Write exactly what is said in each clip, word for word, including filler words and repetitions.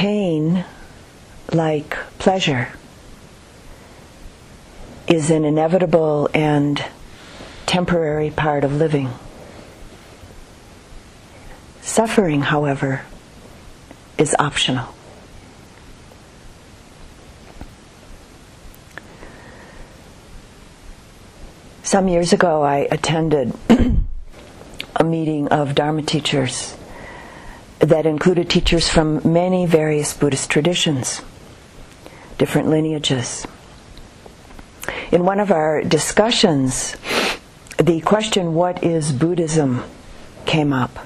pain, like pleasure, is an inevitable and temporary part of living. Suffering, however, is optional. Some years ago, I attended a meeting of Dharma teachers that included teachers from many various Buddhist traditions, different lineages. In one of our discussions, the question, "What is Buddhism?" came up.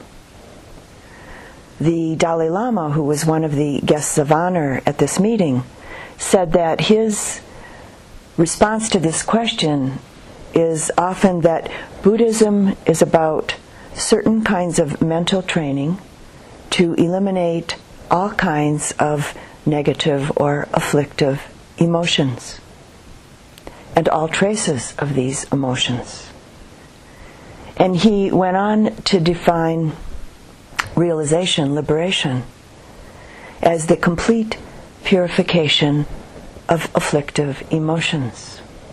The Dalai Lama, who was one of the guests of honor at this meeting, said that his response to this question is often that Buddhism is about certain kinds of mental training to eliminate all kinds of negative or afflictive emotions and all traces of these emotions. And he went on to define realization, liberation, as the complete purification of afflictive emotions.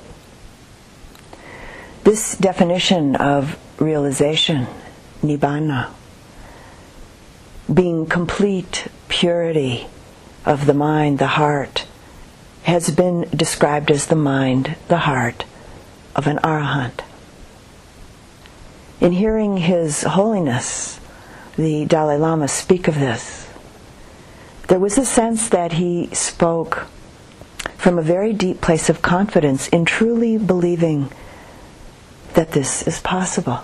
This definition of realization, nibbana, being complete purity of the mind, the heart, has been described as the mind, the heart of an arahant. In hearing His Holiness, the Dalai Lama, speak of this, there was a sense that he spoke from a very deep place of confidence in truly believing that this is possible.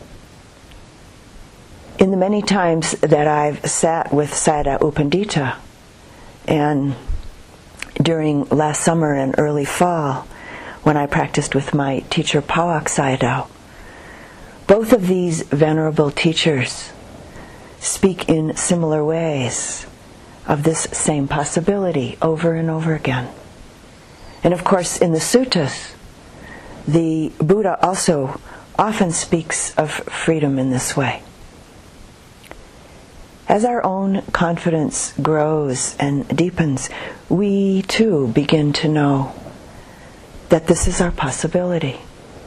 In the many times that I've sat with Sayadaw U Pandita, and during last summer and early fall, when I practiced with my teacher Pawak Sayadaw, both of these venerable teachers speak in similar ways of this same possibility over and over again. And of course, in the suttas, the Buddha also often speaks of freedom in this way. As our own confidence grows and deepens, we too begin to know that this is our possibility.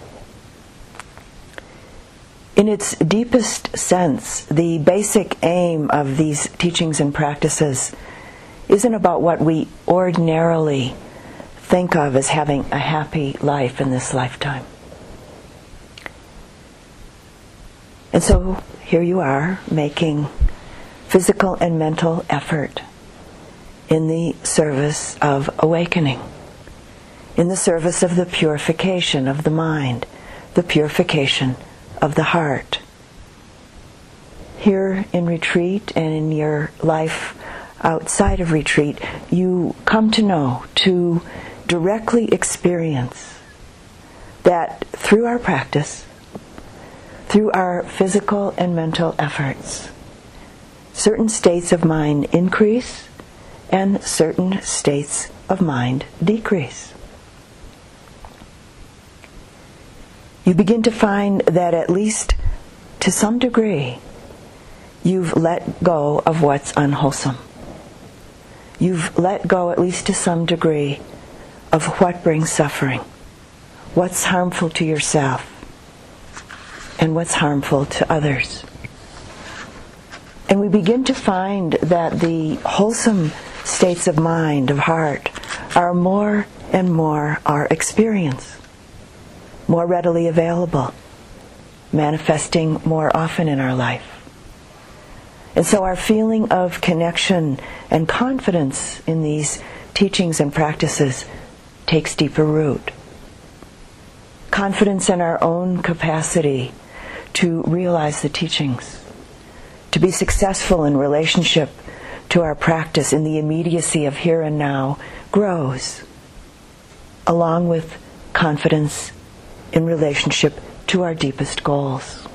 In its deepest sense, the basic aim of these teachings and practices isn't about what we ordinarily think of as having a happy life in this lifetime. And so here you are, making physical and mental effort in the service of awakening, in the service of the purification of the mind, the purification of the heart. Here in retreat and in your life outside of retreat, you come to know, to directly experience that through our practice, through our physical and mental efforts, certain states of mind increase and certain states of mind decrease. You begin to find that at least to some degree, you've let go of what's unwholesome. You've let go, at least to some degree, of what brings suffering, what's harmful to yourself, and what's harmful to others. And we begin to find that the wholesome states of mind, of heart, are more and more our experience, more readily available, manifesting more often in our life. And so our feeling of connection and confidence in these teachings and practices takes deeper root. Confidence in our own capacity to realize the teachings, to be successful in relationship to our practice in the immediacy of here and now, grows, along with confidence in relationship to our deepest goals.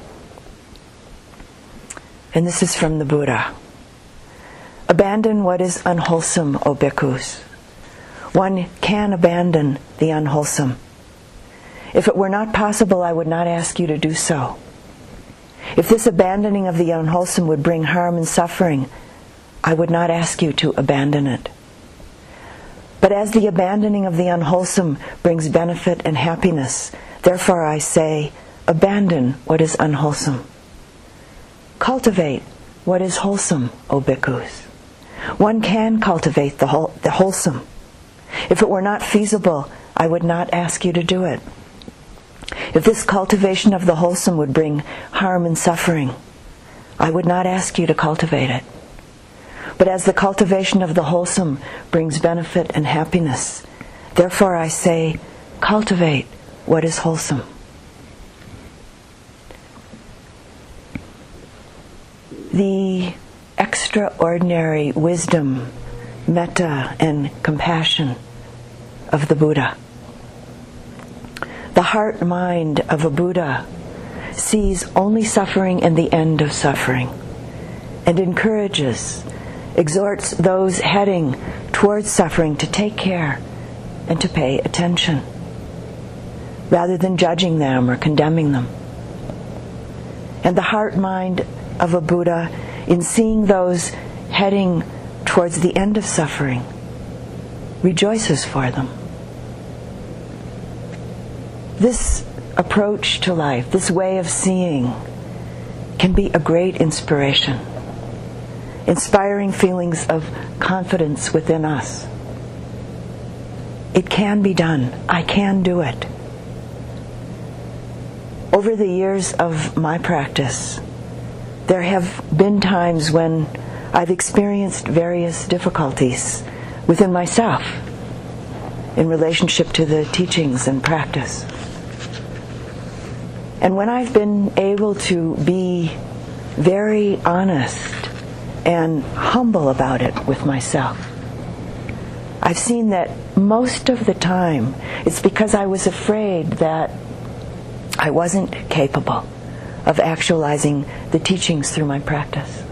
And this is from the Buddha. Abandon what is unwholesome, O bhikkhus. One can abandon the unwholesome. If it were not possible, I would not ask you to do so. If this abandoning of the unwholesome would bring harm and suffering, I would not ask you to abandon it. But as the abandoning of the unwholesome brings benefit and happiness, therefore I say, abandon what is unwholesome. Cultivate what is wholesome, O bhikkhus. One can cultivate the, whole, the wholesome. If it were not feasible, I would not ask you to do it. If this cultivation of the wholesome would bring harm and suffering, I would not ask you to cultivate it. But as the cultivation of the wholesome brings benefit and happiness, therefore I say, cultivate what is wholesome. The extraordinary wisdom, metta, and compassion of the Buddha. The heart-mind of a Buddha sees only suffering and the end of suffering, and encourages, exhorts those heading towards suffering to take care and to pay attention, rather than judging them or condemning them. And the heart-mind of a Buddha, in seeing those heading towards the end of suffering, rejoices for them. This approach to life, this way of seeing, can be a great inspiration, inspiring feelings of confidence within us. It can be done. I can do it. Over the years of my practice, there have been times when I've experienced various difficulties within myself in relationship to the teachings and practice. And when I've been able to be very honest and humble about it with myself, I've seen that most of the time it's because I was afraid that I wasn't capable of actualizing the teachings through my practice.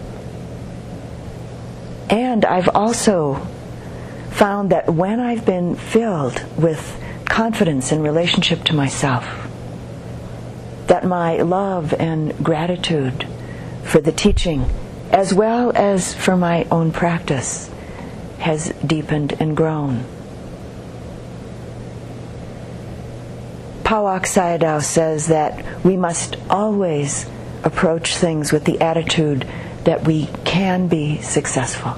And I've also found that when I've been filled with confidence in relationship to myself, that my love and gratitude for the teaching, as well as for my own practice, has deepened and grown. Pawak Sayadaw says that we must always approach things with the attitude that we can be successful.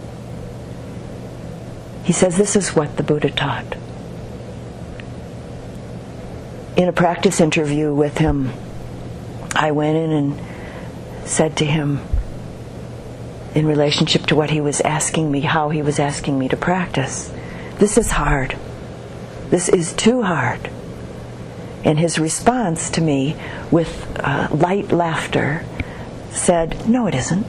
He says this is what the Buddha taught. In a practice interview with him, I went in and said to him, in relationship to what he was asking me, how he was asking me to practice, this is hard. This is too hard. And his response to me, with uh, light laughter, said, no, it isn't.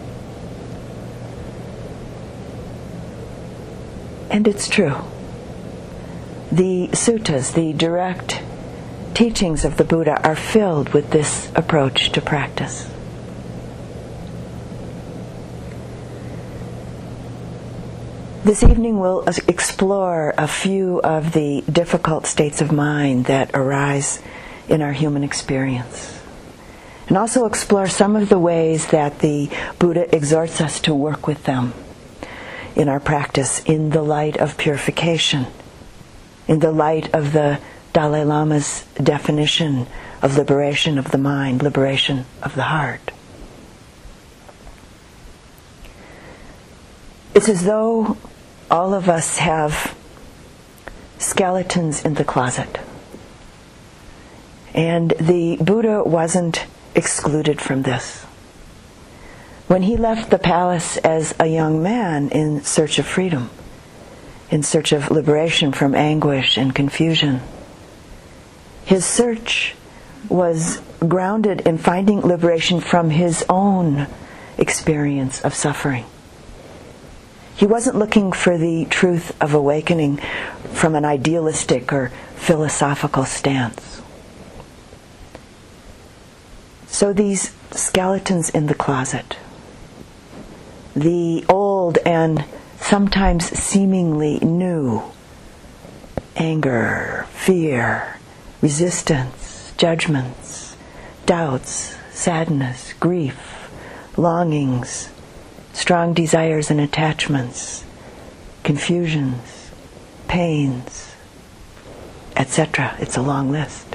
And it's true. The suttas, the direct teachings of the Buddha, are filled with this approach to practice. This evening we'll explore a few of the difficult states of mind that arise in our human experience, and also explore some of the ways that the Buddha exhorts us to work with them in our practice in the light of purification, in the light of the Dalai Lama's definition of liberation of the mind, liberation of the heart. It's as though all of us have skeletons in the closet. And the Buddha wasn't excluded from this. When he left the palace as a young man in search of freedom, in search of liberation from anguish and confusion, his search was grounded in finding liberation from his own experience of suffering. He wasn't looking for the truth of awakening from an idealistic or philosophical stance. So these skeletons in the closet, the old and sometimes seemingly new anger, fear, resistance, judgments, doubts, sadness, grief, longings, strong desires and attachments, confusions, pains, et cetera. It's a long list.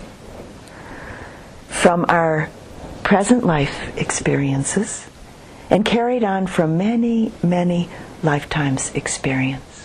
From our present life experiences and carried on from many, many lifetimes' experience.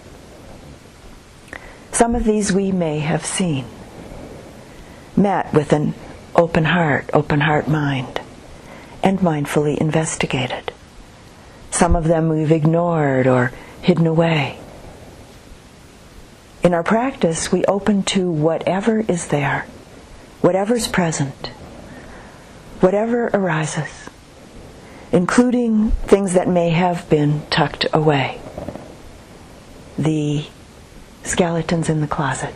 Some of these we may have seen, met with an open heart, open heart mind, and mindfully investigated. Some of them we've ignored or hidden away. In our practice, we open to whatever is there, whatever's present, whatever arises, including things that may have been tucked away. The skeletons in the closet.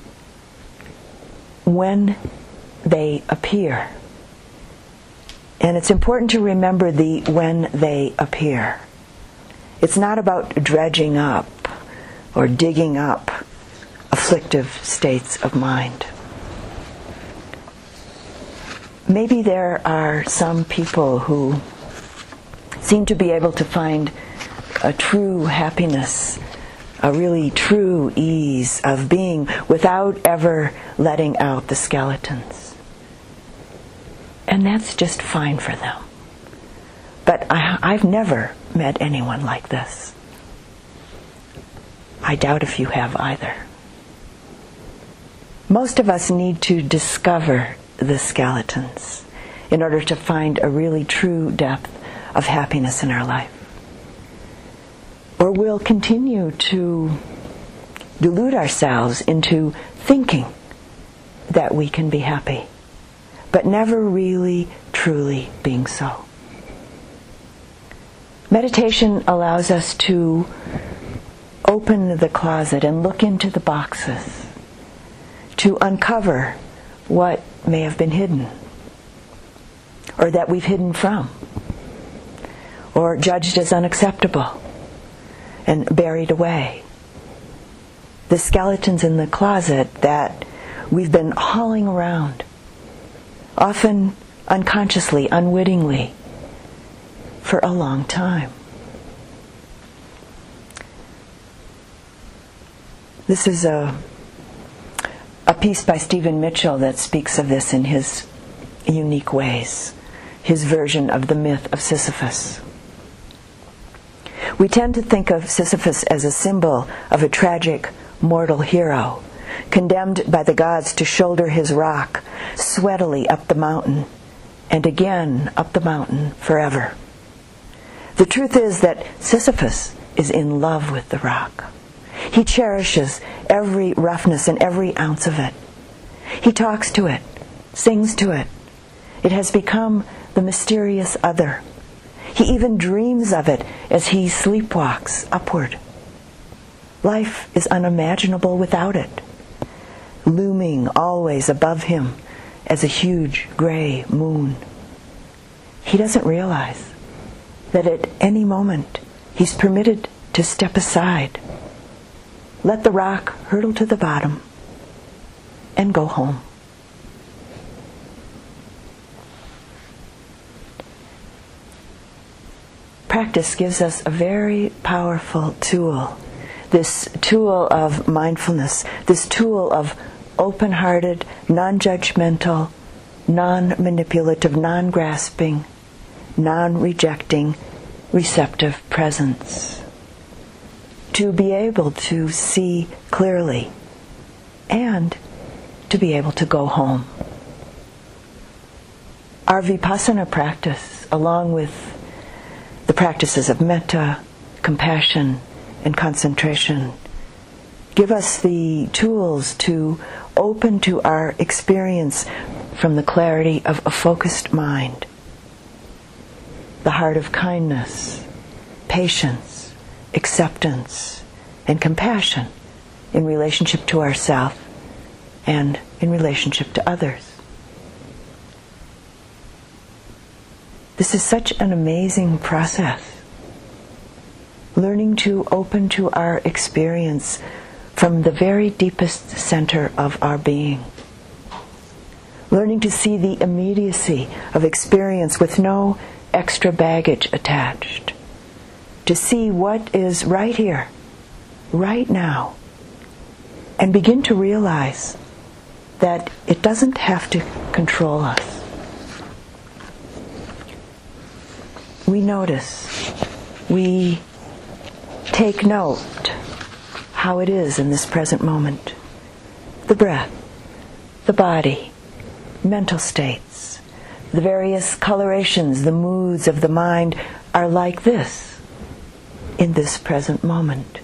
When they appear. And it's important to remember the when they appear. It's not about dredging up or digging up afflictive states of mind. Maybe there are some people who seem to be able to find a true happiness, a really true ease of being without ever letting out the skeletons. And that's just fine for them. But I, I've never met anyone like this. I doubt if you have either. Most of us need to discover the skeletons in order to find a really true depth of happiness in our life. Or we'll continue to delude ourselves into thinking that we can be happy, but never really, truly being so. Meditation allows us to open the closet and look into the boxes, to uncover what may have been hidden, or that we've hidden from, or judged as unacceptable and buried away. The skeletons in the closet that we've been hauling around, often unconsciously, unwittingly, for a long time. This is a, a piece by Stephen Mitchell that speaks of this in his unique ways, his version of the myth of Sisyphus. We tend to think of Sisyphus as a symbol of a tragic mortal hero, condemned by the gods to shoulder his rock sweatily up the mountain, and again up the mountain forever. The truth is that Sisyphus is in love with the rock. He cherishes every roughness and every ounce of it. He talks to it, sings to it. It has become the mysterious other. He even dreams of it as he sleepwalks upward. Life is unimaginable without it, looming always above him as a huge gray moon. He doesn't realize that at any moment he's permitted to step aside, let the rock hurtle to the bottom, and go home. Practice gives us a very powerful tool, this tool of mindfulness, this tool of open-hearted, non-judgmental, non-manipulative, non-grasping, non-rejecting, receptive presence. To be able to see clearly and to be able to go home. Our Vipassana practice, along with the practices of metta, compassion, and concentration, give us the tools to open to our experience from the clarity of a focused mind, the heart of kindness, patience, acceptance, and compassion in relationship to ourselves and in relationship to others. This is such an amazing process. Learning to open to our experience from the very deepest center of our being. Learning to see the immediacy of experience with no extra baggage attached. to see what is right here, right now, and begin to realize that it doesn't have to control us. We notice, we take note how it is in this present moment. The breath, the body, mental states, the various colorations, the moods of the mind are like this in this present moment.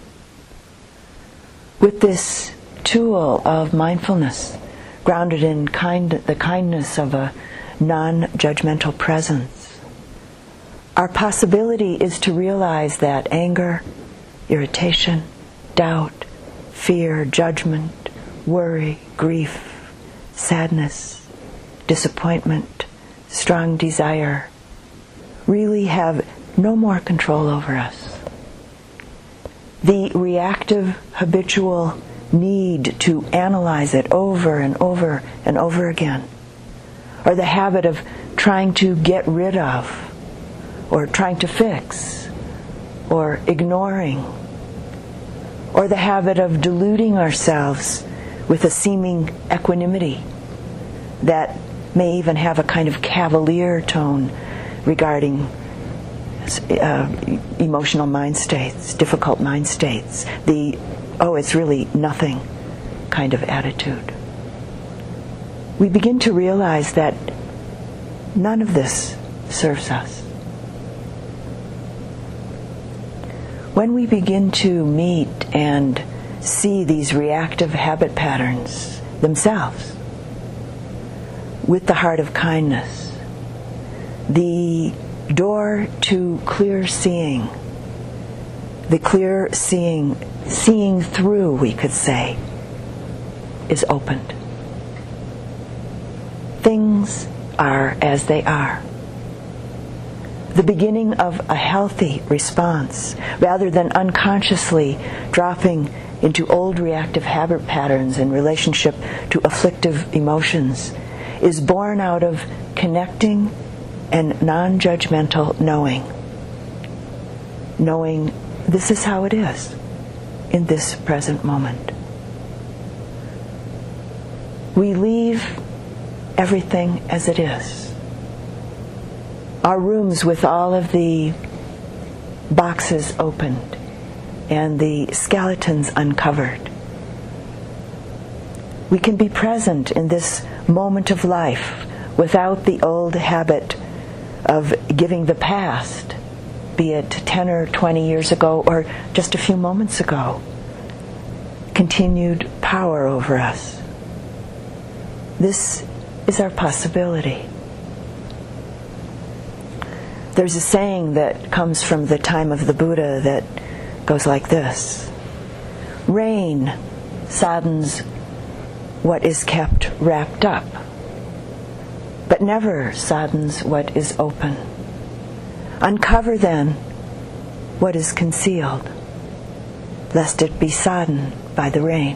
With this tool of mindfulness, grounded in kind, the kindness of a non-judgmental presence, our possibility is to realize that anger, irritation, doubt, fear, judgment, worry, grief, sadness, disappointment, strong desire really have no more control over us. The reactive, habitual need to analyze it over and over and over again, or the habit of trying to get rid of, or trying to fix, or ignoring, or the habit of deluding ourselves with a seeming equanimity that may even have a kind of cavalier tone regarding uh, emotional mind states, difficult mind states, the, oh, it's really nothing kind of attitude. We begin to realize that none of this serves us. When we begin to meet and see these reactive habit patterns themselves with the heart of kindness, the door to clear seeing, the clear seeing, seeing through, we could say, is opened. Things are as they are. The beginning of a healthy response, rather than unconsciously dropping into old reactive habit patterns in relationship to afflictive emotions, is born out of connecting and non-judgmental knowing. Knowing this is how it is in this present moment. We leave everything as it is. Our rooms with all of the boxes opened and the skeletons uncovered. We can be present in this moment of life without the old habit of giving the past, be it ten or twenty years ago or just a few moments ago, continued power over us. This is our possibility. There's a saying that comes from the time of the Buddha that goes like this: rain softens what is kept wrapped up, but never softens what is open. Uncover then what is concealed, lest it be sodden by the rain.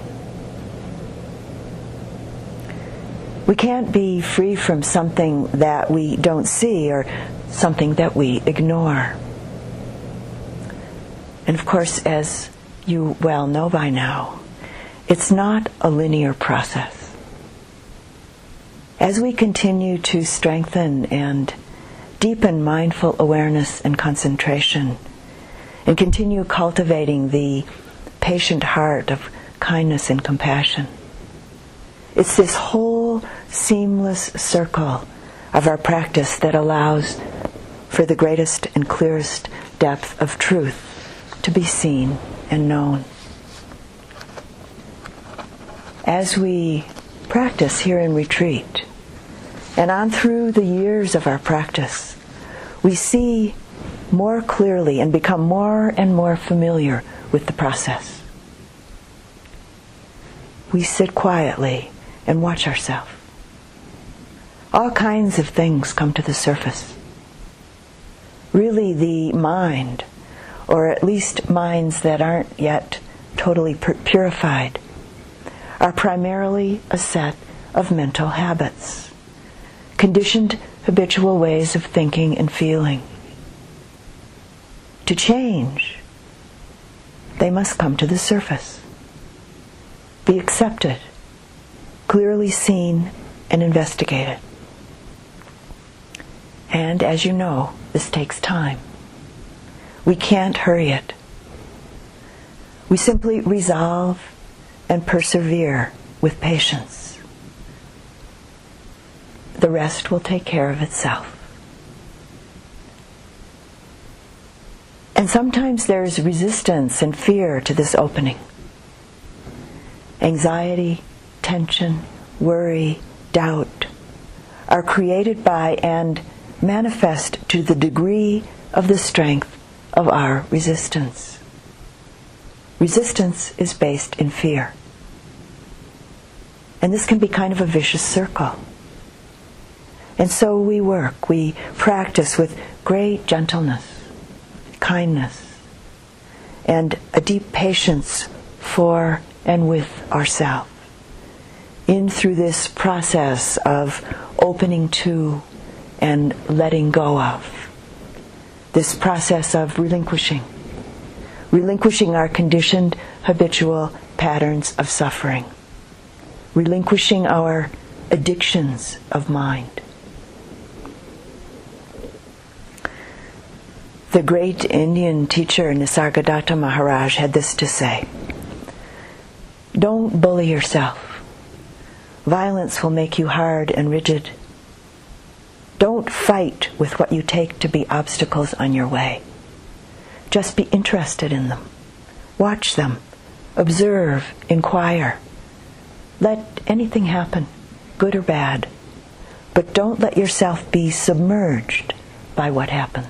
We can't be free from something that we don't see or something that we ignore. And of course, as you well know by now, it's not a linear process. As we continue to strengthen and deepen mindful awareness and concentration, and continue cultivating the patient heart of kindness and compassion, it's this whole seamless circle of our practice that allows for the greatest and clearest depth of truth to be seen and known. As we practice here in retreat, and on through the years of our practice, we see more clearly and become more and more familiar with the process. We sit quietly and watch ourselves. All kinds of things come to the surface. Really, the mind, or at least minds that aren't yet totally pur- purified, are primarily a set of mental habits, conditioned habitual ways of thinking and feeling. to change, they must come to the surface, be accepted, clearly seen and investigated. And as you know, this takes time. We can't hurry it. We simply resolve and persevere with patience. The rest will take care of itself. And sometimes there's resistance and fear to this opening. Anxiety, tension, worry, doubt are created by and manifest to the degree of the strength of our resistance. Resistance is based in fear. And this can be kind of a vicious circle. And so we work, we practice with great gentleness, kindness, and a deep patience for and with ourselves, in through this process of opening to and letting go of, this process of relinquishing, relinquishing our conditioned habitual patterns of suffering, relinquishing our addictions of mind. The great Indian teacher Nisargadatta Maharaj had this to say: don't bully yourself. Violence will make you hard and rigid. Don't fight with what you take to be obstacles on your way. Just be interested in them. Watch them. Observe. Inquire. Let anything happen, good or bad. But don't let yourself be submerged by what happens.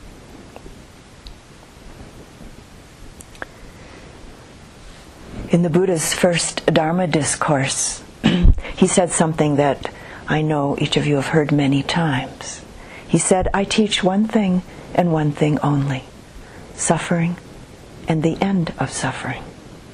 In the Buddha's first Dharma discourse, he said something that I know each of you have heard many times. He said, I teach one thing and one thing only: suffering and the end of suffering.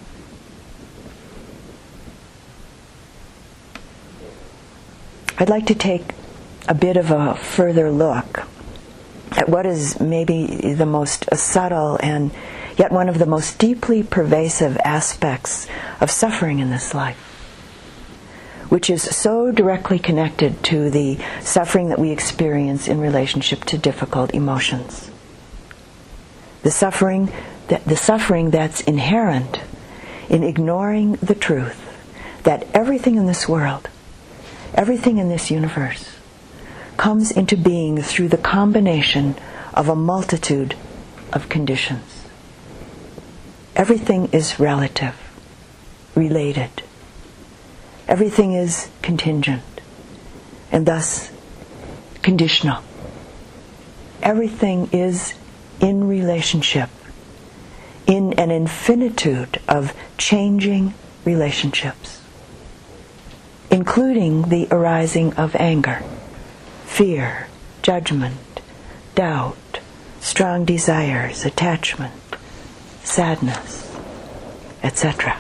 I'd like to take a bit of a further look at what is maybe the most subtle and yet one of the most deeply pervasive aspects of suffering in this life, which is so directly connected to the suffering that we experience in relationship to difficult emotions. The suffering, that, the suffering that's inherent in ignoring the truth that everything in this world, everything in this universe, comes into being through the combination of a multitude of conditions. Everything is relative, related. Everything is contingent, and thus conditional. Everything is in relationship, in an infinitude of changing relationships, including the arising of anger, fear, judgment, doubt, strong desires, attachment, sadness, et cetera.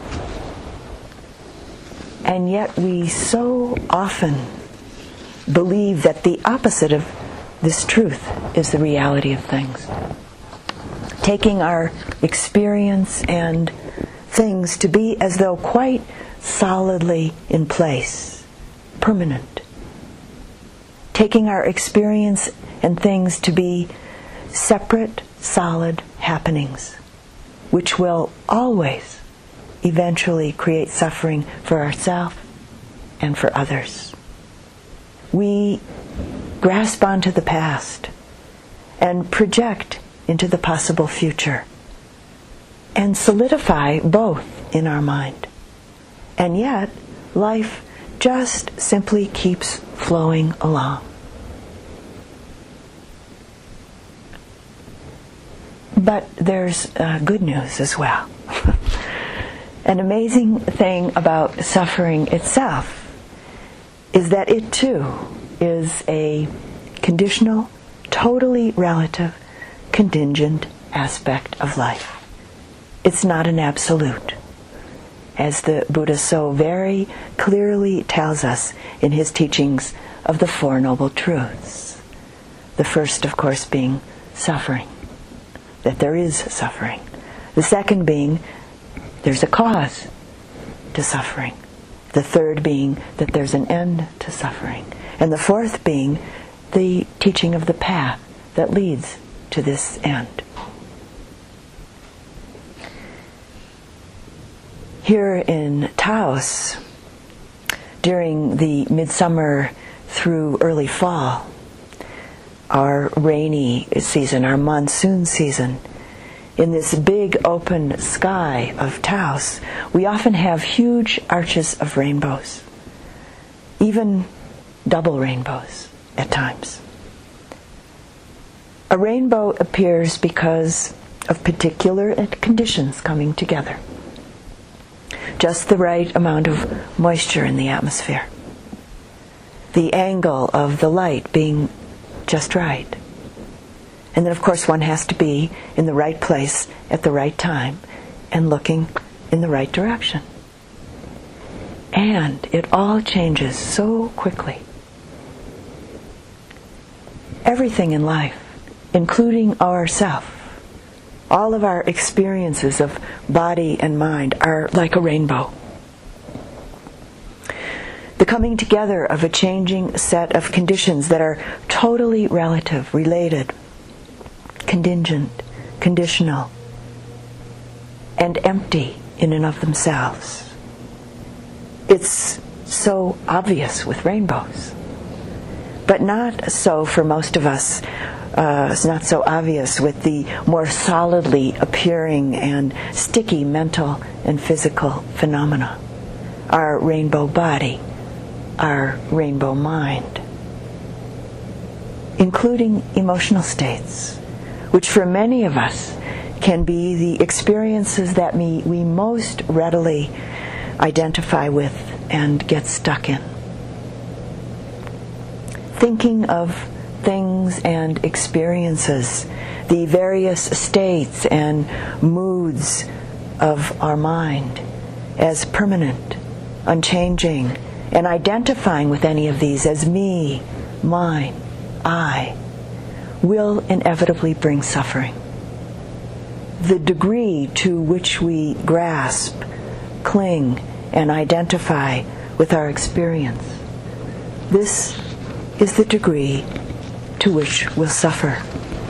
And yet we so often believe that the opposite of this truth is the reality of things. Taking our experience and things to be as though quite solidly in place, permanent. Taking our experience and things to be separate, solid happenings, which will always eventually create suffering for ourselves and for others. We grasp onto the past and project into the possible future and solidify both in our mind. And yet, life just simply keeps flowing along. But there's uh, good news as well. An amazing thing about suffering itself is that it too is a conditional, totally relative, contingent aspect of life. It's not an absolute, as the Buddha so very clearly tells us in his teachings of the Four Noble Truths. The first, of course, being suffering. that there is suffering. The second being there's a cause to suffering. The third being that there's an end to suffering. And the fourth being the teaching of the path that leads to this end. Here in Taos, during the midsummer through early fall, our rainy season, our monsoon season, in this big open sky of Taos, we often have huge arches of rainbows, even double rainbows at times. A rainbow appears because of particular conditions coming together. Just the right amount of moisture in the atmosphere. The angle of the light being just right. And then, of course, one has to be in the right place at the right time and looking in the right direction. And it all changes so quickly. Everything in life, including ourself, all of our experiences of body and mind are like a rainbow. The coming together of a changing set of conditions that are totally relative, related, contingent, conditional, and empty in and of themselves. It's so obvious with rainbows, but not so for most of us. Uh, it's not so obvious with the more solidly appearing and sticky mental and physical phenomena. Our rainbow body, our rainbow mind, including emotional states, which for many of us can be the experiences that we, we most readily identify with and get stuck in. Thinking of things and experiences, the various states and moods of our mind as permanent, unchanging, and identifying with any of these as me, mine, I, will inevitably bring suffering. The degree to which we grasp, cling, and identify with our experience, this is the degree to which we'll suffer.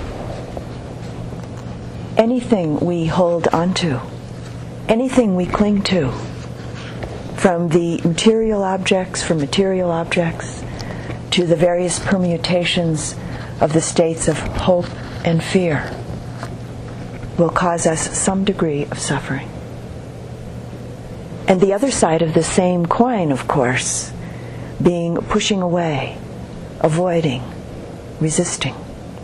Anything we hold onto, anything we cling to, from the material objects, from material objects, to the various permutations of the states of hope and fear, will cause us some degree of suffering. And the other side of the same coin, of course, being pushing away, avoiding, resisting.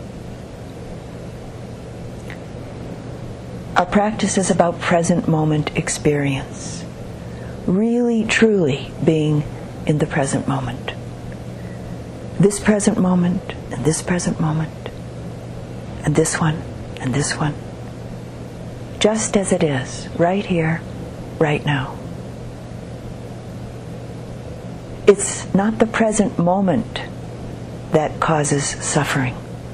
Our practice is about present moment experience, really, truly being in the present moment. This present moment, and this present moment, and this one, and this one. Just as it is, right here, right now. It's not the present moment that causes suffering.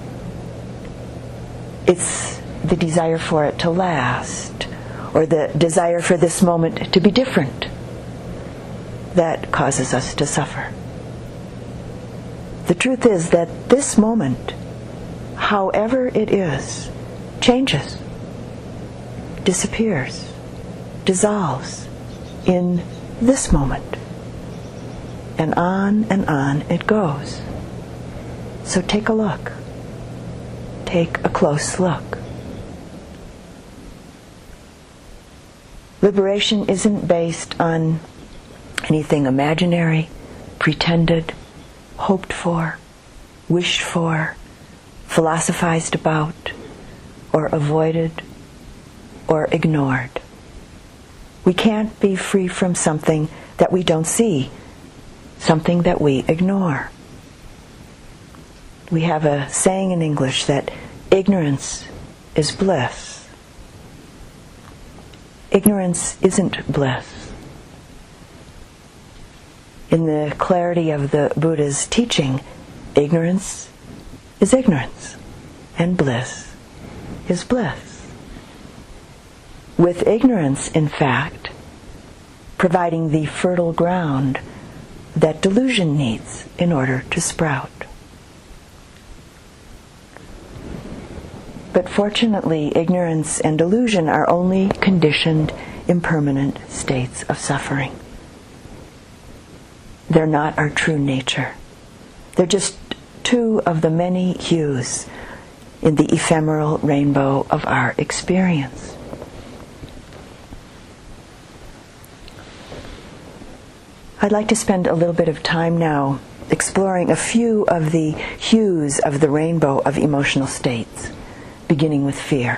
It's the desire for it to last, or the desire for this moment to be different, that causes us to suffer. The truth is that this moment, however it is, changes, disappears, dissolves in this moment. And on and on it goes. So take a look. Take a close look. Liberation isn't based on anything imaginary, pretended, hoped for, wished for, philosophized about, or avoided, or ignored. We can't be free from something that we don't see, something that we ignore. We have a saying in English that ignorance is bliss. Ignorance isn't bliss. In the clarity of the Buddha's teaching, ignorance is ignorance, and bliss is bliss. With ignorance, in fact, providing the fertile ground that delusion needs in order to sprout. But fortunately, ignorance and delusion are only conditioned, impermanent states of suffering. They're not our true nature. They're just two of the many hues in the ephemeral rainbow of our experience. I'd like to spend a little bit of time now exploring a few of the hues of the rainbow of emotional states, beginning with fear.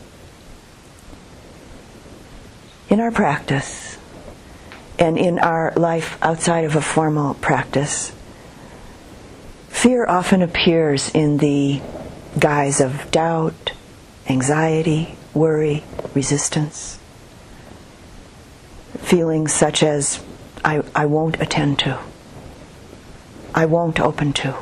In our practice, and in our life outside of a formal practice, fear often appears in the guise of doubt, anxiety, worry, resistance. Feelings such as, I, I won't attend to, I won't open to,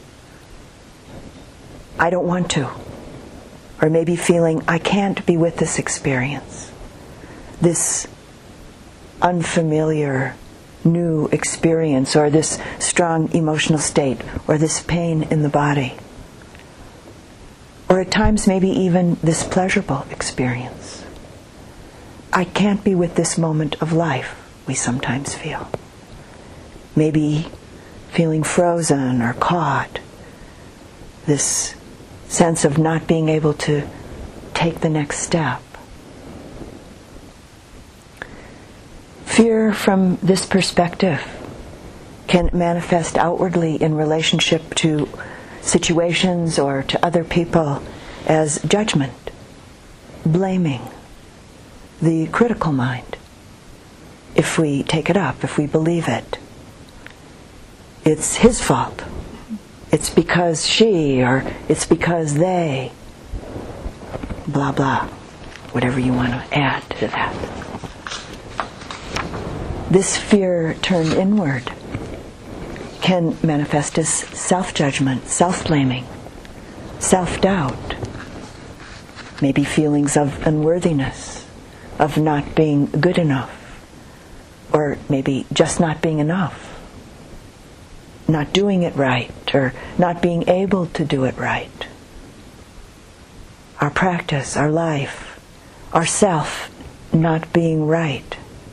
I don't want to. Or maybe feeling, I can't be with this experience, this unfamiliar new experience, or this strong emotional state, or this pain in the body. Or at times maybe even this pleasurable experience. I can't be with this moment of life, we sometimes feel. Maybe feeling frozen or caught. This sense of not being able to take the next step. Fear from this perspective can manifest outwardly in relationship to situations or to other people as judgment, blaming, the critical mind. If we take it up, if we believe it, it's his fault. It's because she, or it's because they, blah blah, whatever you want to add to that. This fear turned inward can manifest as self-judgment, self-blaming, self-doubt, maybe feelings of unworthiness, of not being good enough, or maybe just not being enough, not doing it right, or not being able to do it right. Our practice, our life, our self not being right,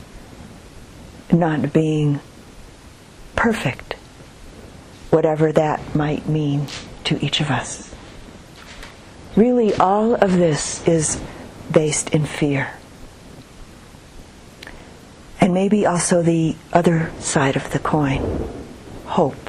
not being perfect, whatever that might mean to each of us. Really, all of this is based in fear. And maybe also the other side of the coin, hope.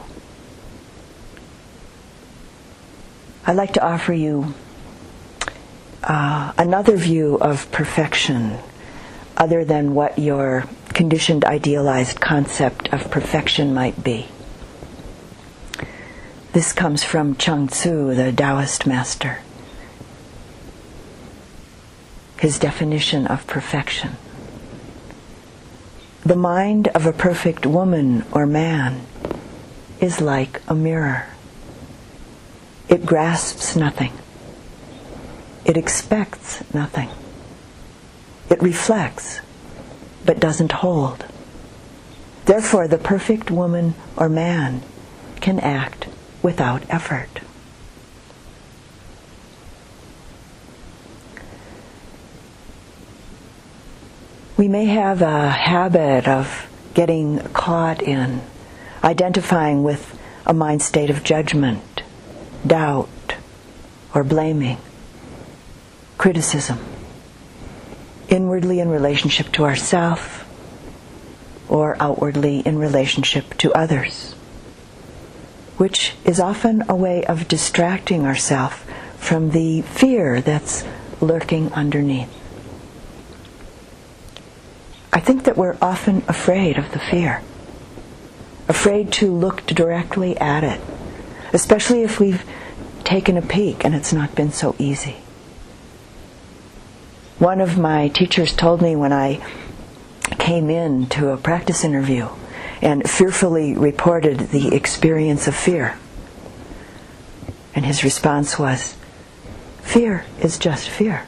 I'd like to offer you uh, another view of perfection other than what your conditioned, idealized concept of perfection might be. This comes from Chuang Tzu, the Taoist master. His definition of perfection. The mind of a perfect woman or man is like a mirror. It grasps nothing. It expects nothing. It reflects, but doesn't hold. Therefore, the perfect woman or man can act without effort. We may have a habit of getting caught in identifying with a mind state of judgment, doubt, or blaming, criticism, inwardly in relationship to ourself, or outwardly in relationship to others, which is often a way of distracting ourselves from the fear that's lurking underneath. I think that we're often afraid of the fear, afraid to look directly at it, especially if we've taken a peek and it's not been so easy. One of my teachers told me when I came in to a practice interview and fearfully reported the experience of fear, and his response was, fear is just fear.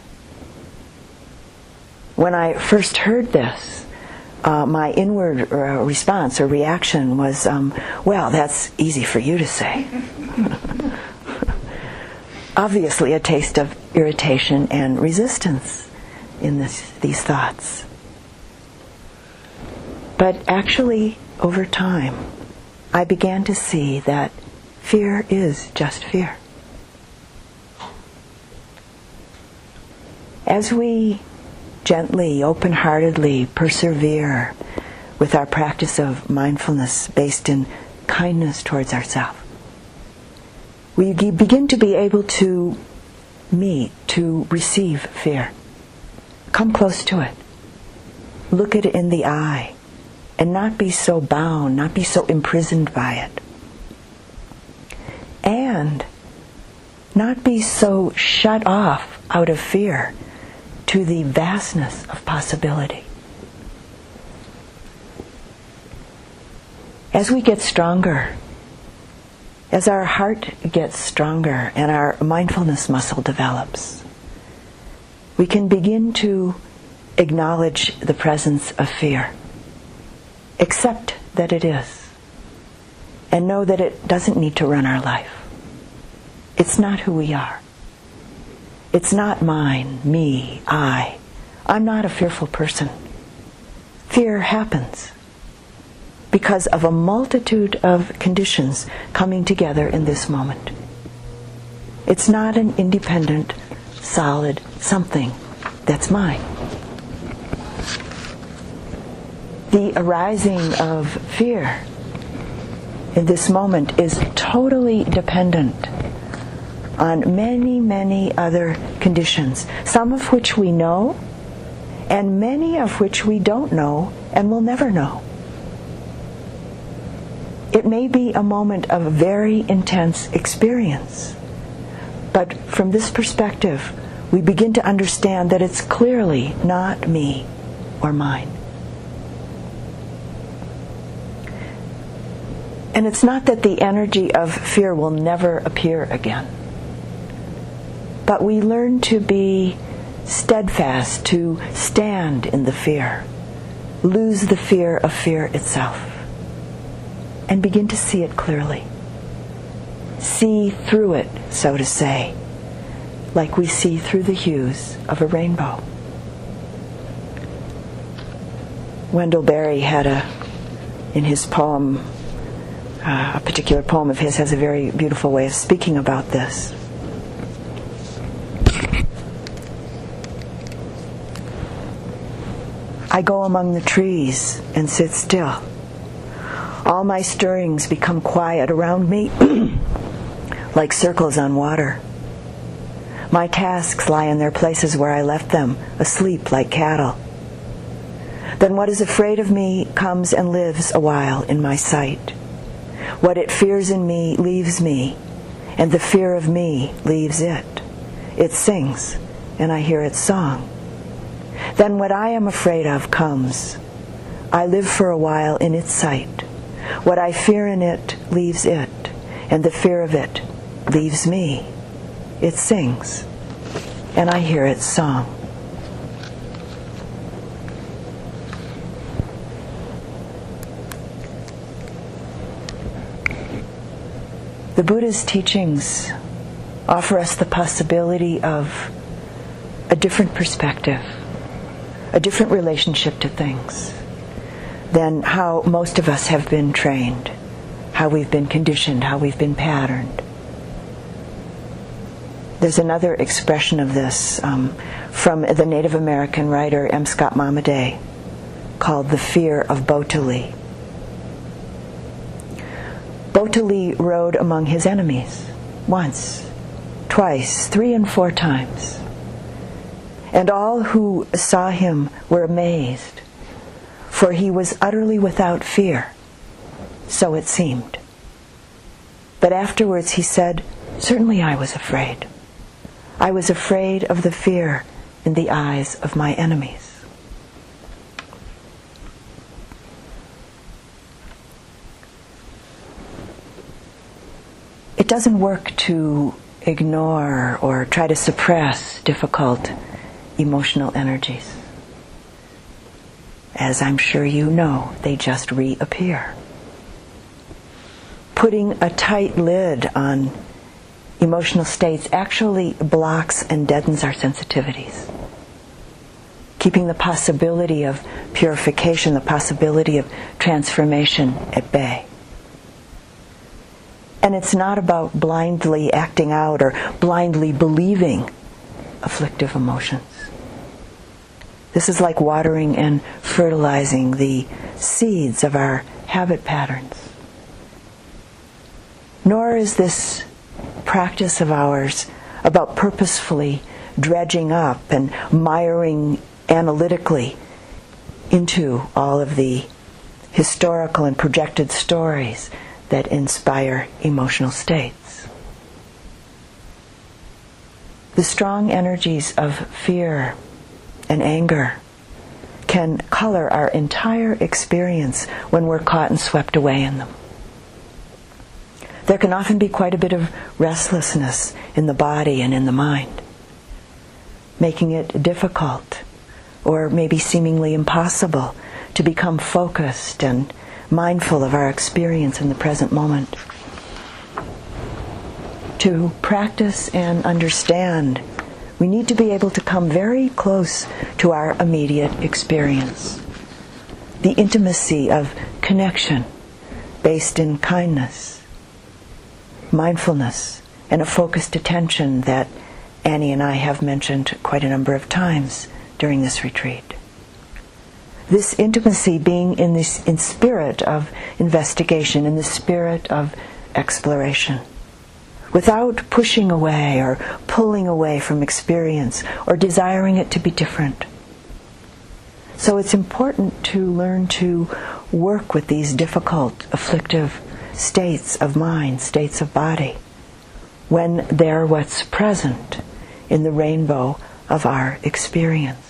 When I first heard this, uh, my inward uh, response or reaction was, um, well, that's easy for you to say. Obviously a taste of irritation and resistance in this, these thoughts. But actually, over time, I began to see that fear is just fear. As we gently, open-heartedly persevere with our practice of mindfulness based in kindness towards ourselves, we begin to be able to meet, to receive fear. Come close to it. Look it in the eye and not be so bound, not be so imprisoned by it. And not be so shut off out of fear to the vastness of possibility. As we get stronger, as our heart gets stronger and our mindfulness muscle develops, we can begin to acknowledge the presence of fear, accept that it is, and know that it doesn't need to run our life. It's not who we are. It's not mine, me, I. I'm not a fearful person. Fear happens because of a multitude of conditions coming together in this moment. It's not an independent, solid something that's mine. The arising of fear in this moment is totally dependent on many, many other conditions, some of which we know, and many of which we don't know and will never know. It may be a moment of very intense experience, but from this perspective, we begin to understand that it's clearly not me or mine. And it's not that the energy of fear will never appear again, but we learn to be steadfast, to stand in the fear, lose the fear of fear itself, and begin to see it clearly. See through it, so to say, like we see through the hues of a rainbow. Wendell Berry had a, in his poem, uh, a particular poem of his has a very beautiful way of speaking about this. I go among the trees and sit still. All my stirrings become quiet around me like circles on water. My tasks lie in their places where I left them, asleep like cattle. Then what is afraid of me comes and lives a while in my sight. What it fears in me leaves me, and the fear of me leaves it. It sings, and I hear its song. Then what I am afraid of comes. I live for a while in its sight. What I fear in it leaves it, and the fear of it leaves me. It sings, and I hear its song. The Buddha's teachings offer us the possibility of a different perspective, a different relationship to things than how most of us have been trained, how we've been conditioned, how we've been patterned. There's another expression of this um, from the Native American writer M. Scott Momaday called The Fear of Botuli. Botuli rode among his enemies once, twice, three and four times. And all who saw him were amazed, for he was utterly without fear, so it seemed. But afterwards he said, "Certainly I was afraid. I was afraid of the fear in the eyes of my enemies." It doesn't work to ignore or try to suppress difficult emotional energies. As I'm sure you know, they just reappear. Putting a tight lid on emotional states actually blocks and deadens our sensitivities. Keeping the possibility of purification, the possibility of transformation at bay. And it's not about blindly acting out or blindly believing afflictive emotions. This is like watering and fertilizing the seeds of our habit patterns. Nor is this practice of ours about purposefully dredging up and miring analytically into all of the historical and projected stories that inspire emotional states. The strong energies of fear and anger can color our entire experience when we're caught and swept away in them. There can often be quite a bit of restlessness in the body and in the mind, making it difficult or maybe seemingly impossible to become focused and mindful of our experience in the present moment. To practice and understand, we need to be able to come very close to our immediate experience. The intimacy of connection based in kindness, mindfulness, and a focused attention that Annie and I have mentioned quite a number of times during this retreat. This intimacy being in this in spirit of investigation, in the spirit of exploration, without pushing away or pulling away from experience or desiring it to be different. So it's important to learn to work with these difficult, afflictive states of mind, states of body, when they're what's present in the rainbow of our experience.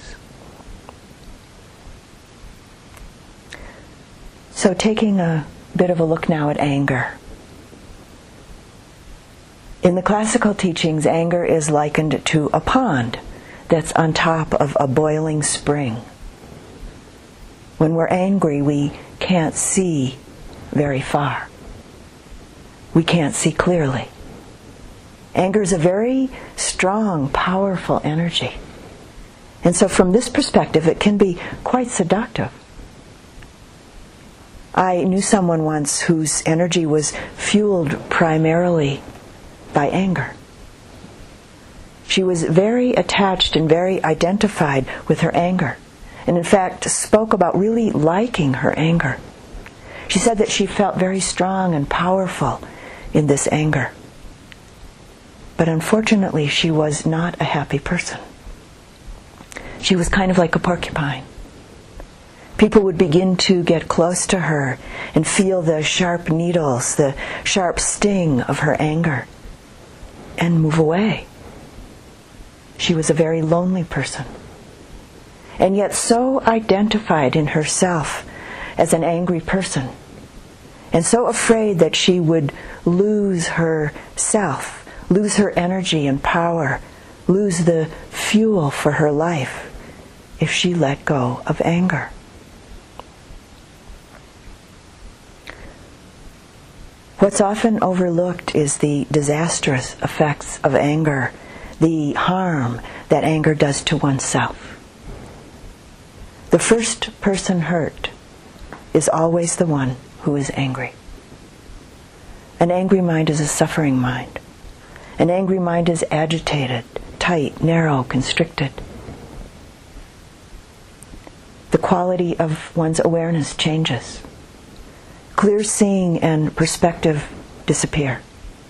So taking a bit of a look now at anger. In the classical teachings, anger is likened to a pond that's on top of a boiling spring. When we're angry, we can't see very far. We can't see clearly. Anger is a very strong, powerful energy. And so from this perspective, it can be quite seductive. I knew someone once whose energy was fueled primarily by anger. She was very attached and very identified with her anger, and in fact spoke about really liking her anger. She said that she felt very strong and powerful in this anger. But unfortunately, she was not a happy person. She was kind of like a porcupine. People would begin to get close to her and feel the sharp needles, the sharp sting of her anger, and move away. She was a very lonely person, and yet so identified in herself as an angry person, and so afraid that she would lose herself, lose her energy and power, lose the fuel for her life if she let go of anger. What's often overlooked is the disastrous effects of anger, the harm that anger does to oneself. The first person hurt is always the one who is angry. An angry mind is a suffering mind. An angry mind is agitated, tight, narrow, constricted. The quality of one's awareness changes. Clear seeing and perspective disappear.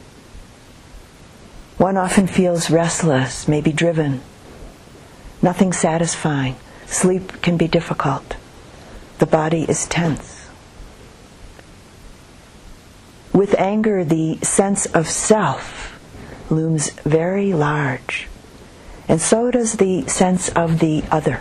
One often feels restless, maybe driven. Nothing satisfying. Sleep can be difficult. The body is tense. With anger, the sense of self looms very large, and so does the sense of the other.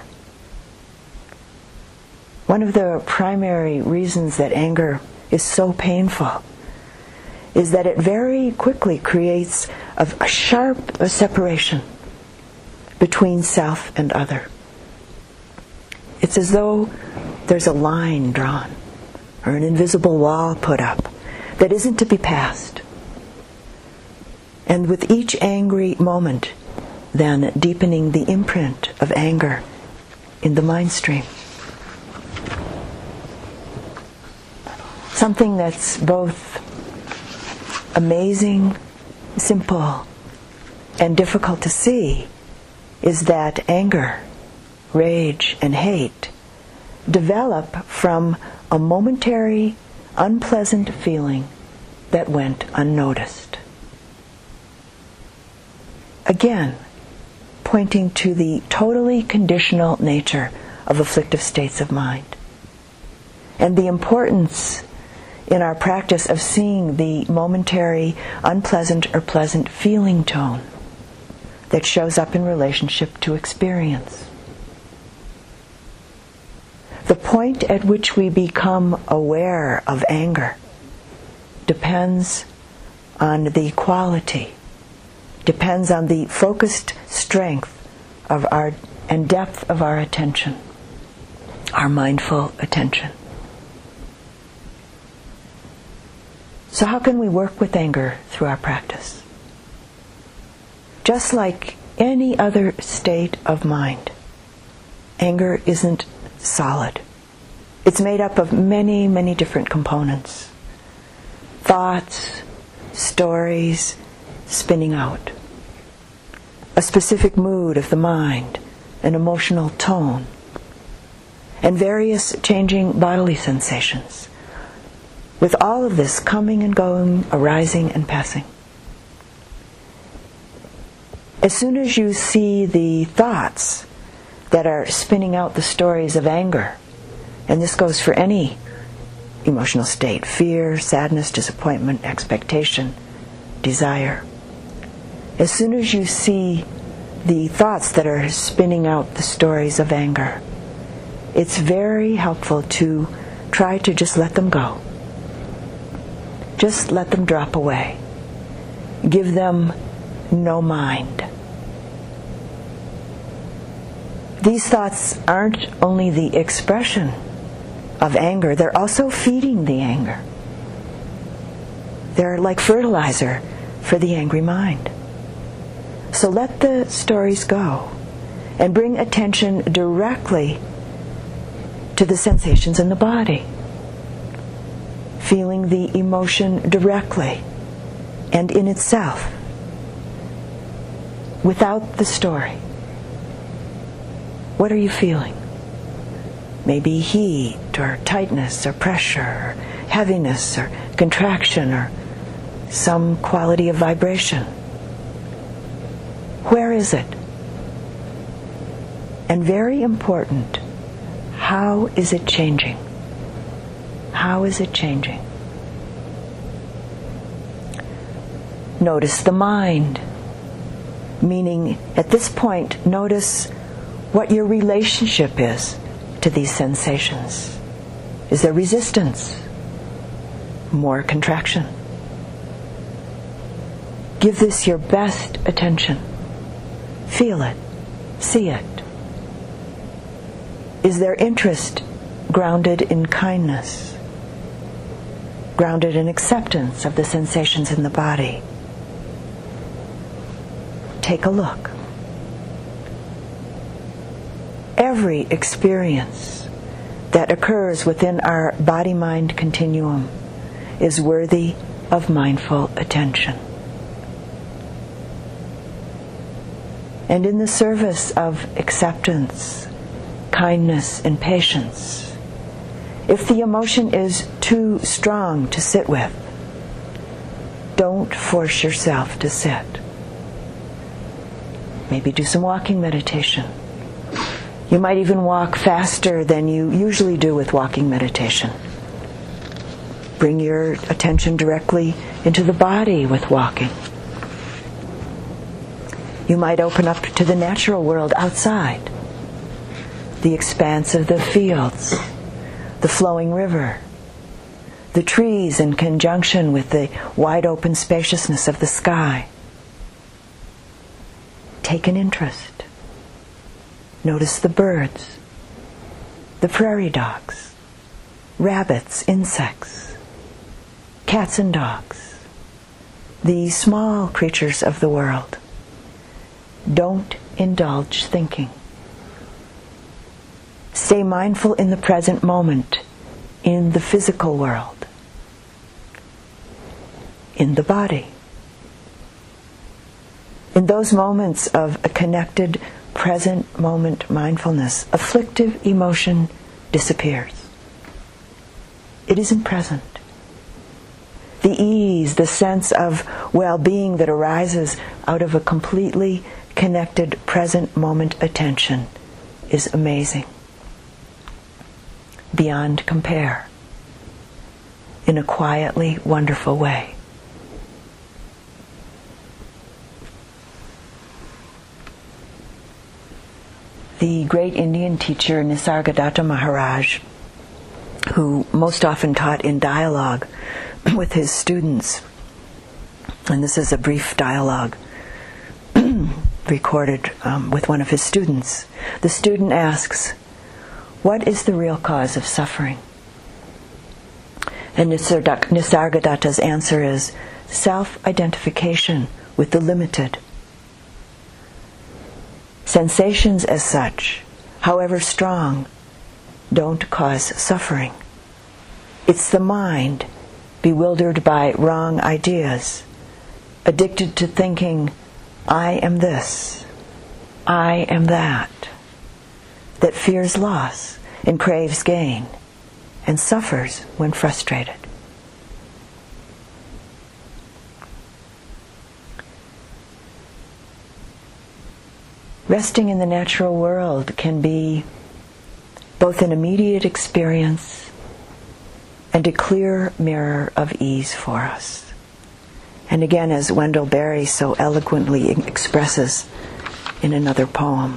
One of the primary reasons that anger is so painful is that it very quickly creates a, a sharp a separation between self and other. It's as though there's a line drawn or an invisible wall put up that isn't to be passed. And with each angry moment, then deepening the imprint of anger in the mind stream. Something that's both amazing, simple, and difficult to see is that anger, rage, and hate develop from a momentary, unpleasant feeling that went unnoticed. Again, pointing to the totally conditional nature of afflictive states of mind, and the importance in our practice of seeing the momentary, unpleasant or pleasant feeling tone that shows up in relationship to experience. The point at which we become aware of anger depends on the quality, depends on the focused strength of our and depth of our attention, our mindful attention. So how can we work with anger through our practice? Just like any other state of mind, anger isn't solid. It's made up of many, many different components. Thoughts, stories, spinning out. A specific mood of the mind, an emotional tone, and various changing bodily sensations, with all of this coming and going, arising and passing. As soon as you see the thoughts that are spinning out the stories of anger, and this goes for any emotional state, fear, sadness, disappointment, expectation, desire. As soon as you see the thoughts that are spinning out the stories of anger, it's very helpful to try to just let them go. Just let them drop away. Give them no mind. These thoughts aren't only the expression of anger, they're also feeding the anger. They're like fertilizer for the angry mind. So let the stories go and bring attention directly to the sensations in the body. Feeling the emotion directly and in itself, without the story. What are you feeling? Maybe heat or tightness or pressure or heaviness or contraction or some quality of vibration. Where is it? And very important, how is it changing? How is it changing? Notice the mind. Meaning, at this point, notice what your relationship is to these sensations. Is there resistance? More contraction? Give this your best attention. Feel it. See it. Is there interest grounded in kindness? Grounded in acceptance of the sensations in the body? Take a look. Every experience that occurs within our body-mind continuum is worthy of mindful attention. And in the service of acceptance, kindness, and patience, if the emotion is too strong to sit with, don't force yourself to sit. Maybe do some walking meditation. You might even walk faster than you usually do with walking meditation. Bring your attention directly into the body with walking. You might open up to the natural world outside, the expanse of the fields, the flowing river, the trees in conjunction with the wide open spaciousness of the sky. Take an interest. Notice the birds, the prairie dogs, rabbits, insects, cats and dogs, the small creatures of the world. Don't indulge thinking. Stay mindful in the present moment, in the physical world, in the body. In those moments of a connected, present moment mindfulness, afflictive emotion disappears. It isn't present. The ease, the sense of well-being that arises out of a completely connected, present moment attention is amazing. Beyond compare. In a quietly wonderful way. The great Indian teacher Nisargadatta Maharaj, who most often taught in dialogue with his students, and this is a brief dialogue recorded um, with one of his students. The student asks, "What is the real cause of suffering?" And Nisargadatta's answer is self-identification with the limited. Sensations as such, however strong, don't cause suffering. It's the mind, bewildered by wrong ideas, addicted to thinking, I am this, I am that, that fears loss and craves gain, and suffers when frustrated. Resting in the natural world can be both an immediate experience and a clear mirror of ease for us. And again, as Wendell Berry so eloquently expresses in another poem,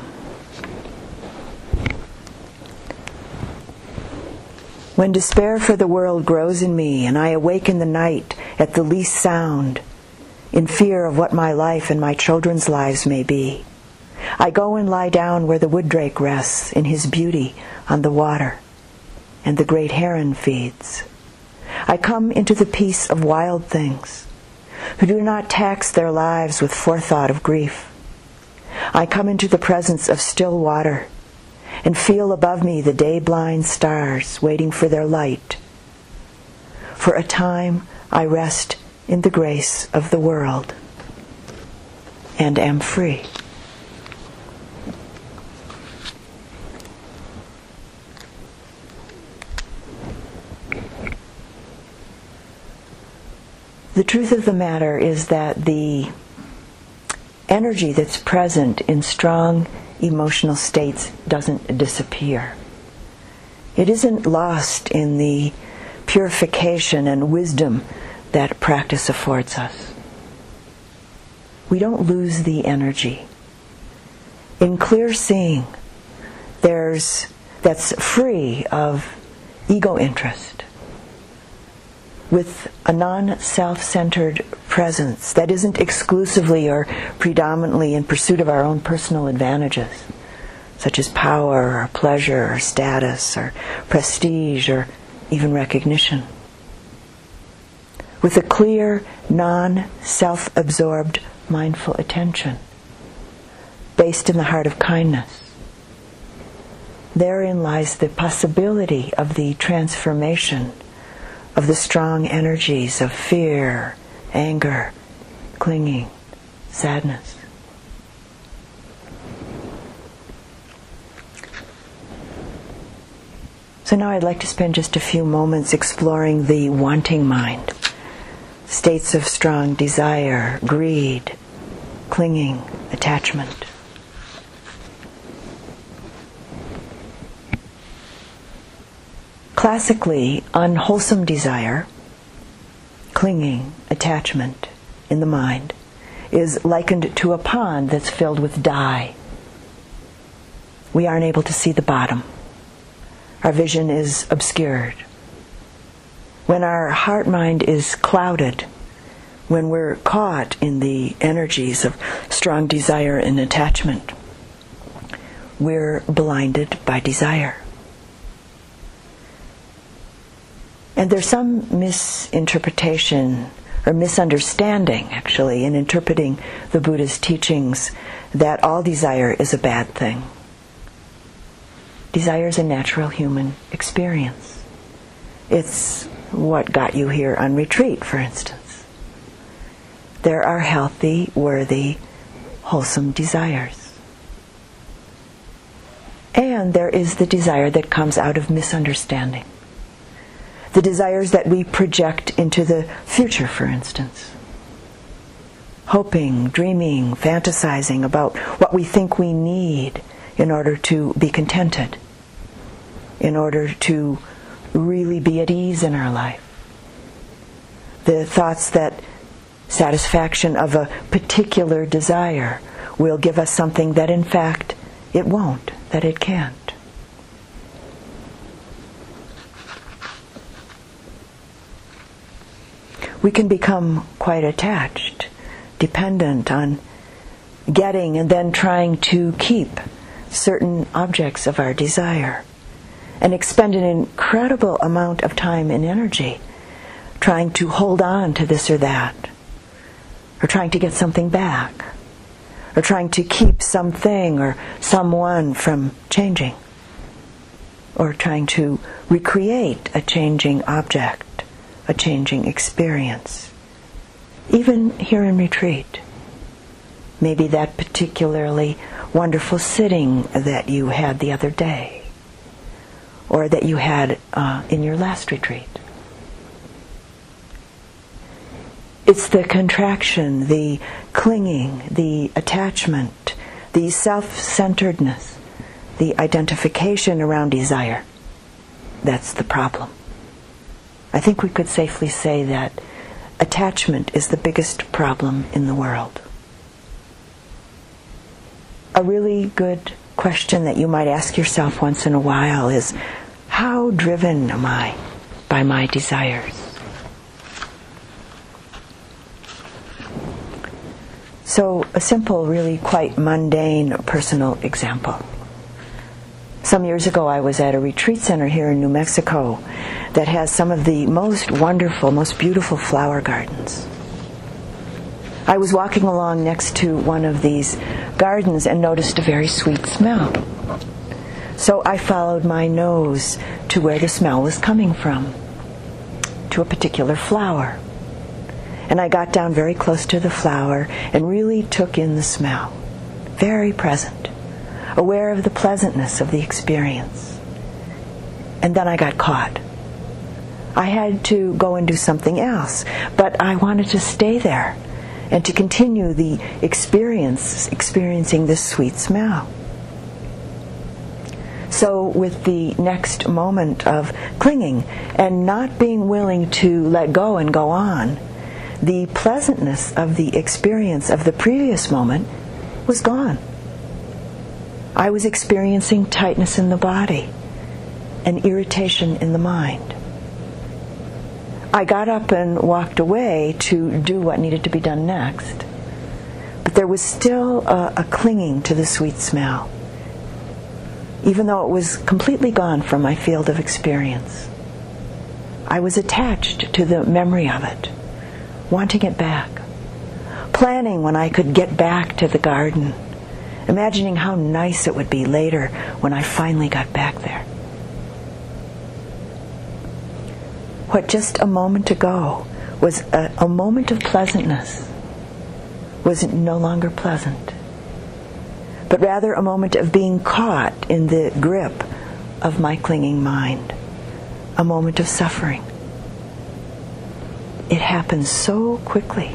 when despair for the world grows in me, and I awake in the night at the least sound, in fear of what my life and my children's lives may be, I go and lie down where the wood drake rests in his beauty on the water, and the great heron feeds. I come into the peace of wild things, who do not tax their lives with forethought of grief. I come into the presence of still water, and feel above me the day-blind stars waiting for their light. For a time I rest in the grace of the world, and am free. The truth of the matter is that the energy that's present in strong emotional states doesn't disappear. It isn't lost in the purification and wisdom that practice affords us. We don't lose the energy. In clear seeing, there's that's free of ego interest, with a non-self-centered presence that isn't exclusively or predominantly in pursuit of our own personal advantages, such as power or pleasure or status or prestige or even recognition. With a clear, non-self-absorbed, mindful attention, based in the heart of kindness. Therein lies the possibility of the transformation of the strong energies of fear, anger, clinging, sadness. So now I'd like to spend just a few moments exploring the wanting mind, states of strong desire, greed, clinging, attachment. Classically, unwholesome desire, clinging, attachment in the mind is likened to a pond that's filled with dye. We aren't able to see the bottom. Our vision is obscured. when our heart mind is clouded, when we're caught in the energies of strong desire and attachment, we're blinded by desire. And there's some misinterpretation or misunderstanding, actually, in interpreting the Buddha's teachings that all desire is a bad thing. Desire is a natural human experience. It's what got you here on retreat, for instance. There are healthy, worthy, wholesome desires. And there is the desire that comes out of misunderstanding. The desires that we project into the future, for instance. Hoping, dreaming, fantasizing about what we think we need in order to be contented, in order to really be at ease in our life. The thoughts that satisfaction of a particular desire will give us something that in fact it won't, that it can't. We can become quite attached, dependent on getting and then trying to keep certain objects of our desire, and expend an incredible amount of time and energy trying to hold on to this or that, or trying to get something back, or trying to keep something or someone from changing, or trying to recreate a changing object, a changing experience. Even here in retreat, maybe that particularly wonderful sitting that you had the other day, or that you had uh, in your last retreat. It's the contraction, the clinging, the attachment, the self-centeredness, the identification around desire. That's the problem. I think we could safely say that attachment is the biggest problem in the world. A really good question that you might ask yourself once in a while is, how driven am I by my desires? So, a simple, really quite mundane personal example. Some years ago I was at a retreat center here in New Mexico that has some of the most wonderful, most beautiful flower gardens. I was walking along next to one of these gardens and noticed a very sweet smell. So I followed my nose to where the smell was coming from, to a particular flower. And I got down very close to the flower and really took in the smell. Very present, aware of the pleasantness of the experience. And then I got caught. I had to go and do something else, but I wanted to stay there and to continue the experience, experiencing this sweet smell. So with the next moment of clinging and not being willing to let go and go on, the pleasantness of the experience of the previous moment was gone. I was experiencing tightness in the body and irritation in the mind. I got up and walked away to do what needed to be done next. But there was still a, a clinging to the sweet smell, even though it was completely gone from my field of experience. I was attached to the memory of it, wanting it back, planning when I could get back to the garden, imagining how nice it would be later when I finally got back there. What just a moment ago was a, a moment of pleasantness was no longer pleasant, but rather a moment of being caught in the grip of my clinging mind, a moment of suffering. It happens so quickly.